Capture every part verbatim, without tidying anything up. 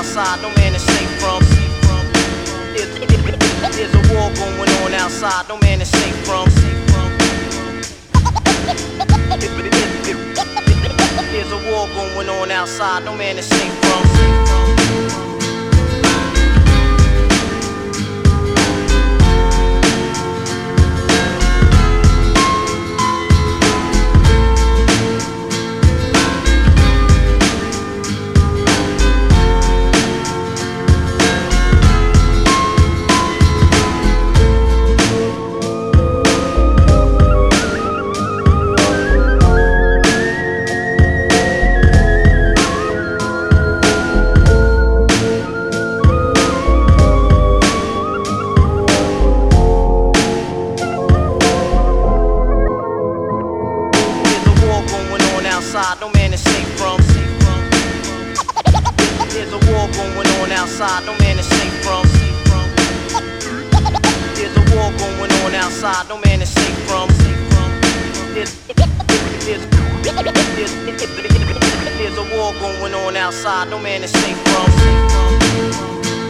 outside, no man is safe from. There's, there's a war going on outside, no man is safe from. There's a war going on outside, no man is safe from. No man is safe from. There's a war going on outside, no man is safe from. There's a war going on outside, no man is safe from. There's, there's, there's, there's a war going on outside, no man is safe from.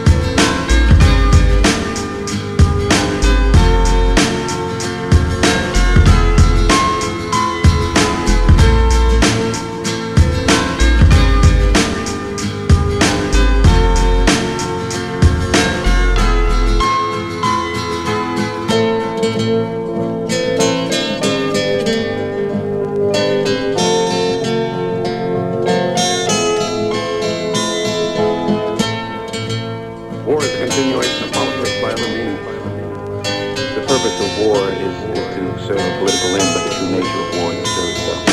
War is, is to serve a political end, but the true nature of war is to serve itself.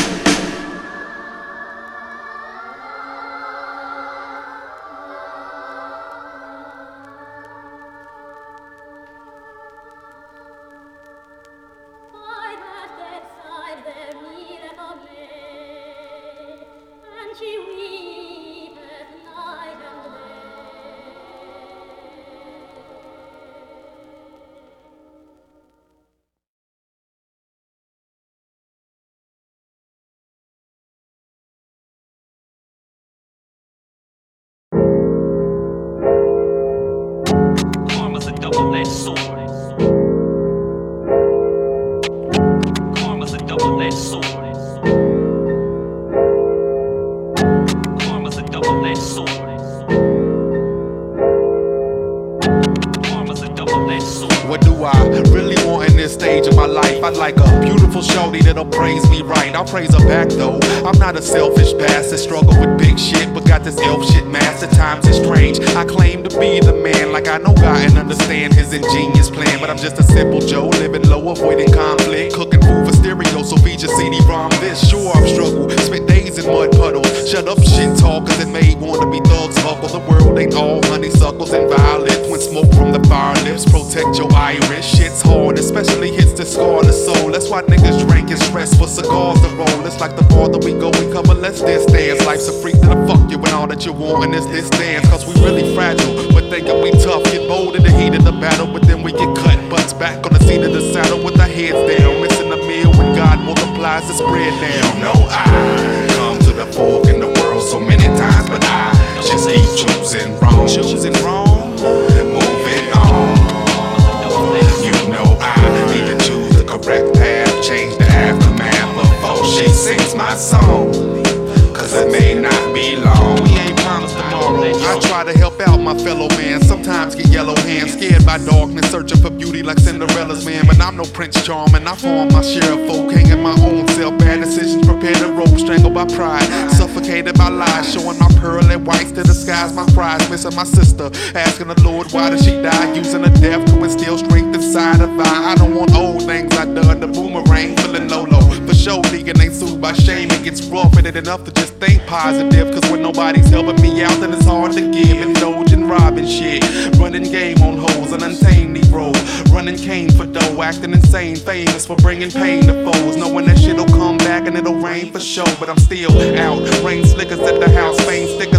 What do I really want in this stage of my life? I'd like a beautiful shorty that'll praise me right. I'll praise her back though. I'm not a selfish bastard, struggle with big shit, but got this elf shit mastered. Times is strange. I claim to be the man, like I know God and understand his ingenious plan, but I'm just a simple Joe, living low, avoiding conflict, cooking food for stereo, so feed your C D ROM this. Sure, I've struggled, spent days in mud puddles. Shut up, shit talkers, and made wanna be thugs buckle. The world ain't all honeysuckles and violets. When smoke from the fire lips, protect your iris. Shit's hard, especially hits the scar the soul. That's why niggas drink and stress for cigars to roll. It's like the farther we go, we cover less distance. Life's a freak that'll fuck you when all that you want is this dance. Cause we really fragile, but thinking we tough. Get bold in the heat of the battle, but then we get cut. Butts back on the seat of the saddle with our heads down. Missing the meal when God multiplies the spread down. You know I come to the fork in the world so many times, but I just keep choosing wrong. Choosing wrong, moving on. You know I need to choose the correct path, change the aftermath before she sings my song. Cause it may not be long. We ain't promised tomorrow. I try to help out my fellow man, sometimes get yellow hands, scared by darkness, searching for beauty like Cinderella's man. But I'm no Prince Charming, I farm my share of folk, hanging my own self, bad decisions, prepared to rope, strangled by pride, suffocated by lies, showing my pearly whites to disguise my prize, missing my sister, asking the Lord why did she die, using her death to instill strength inside of I. I don't want old things I done, the boomerang, feeling low low, for sure, leaking ain't soothed by shame, it gets rough, and it enough to just think positive, cause when nobody's helping me out, then it's hard to give, indulging, robbing shit, running game on hoes, an untamed Negro, running cane for dough, acting insane, famous for bringing pain to foes, knowing that shit'll come back and it'll rain for sure, but I'm still out, rain slickers at the house, fame stick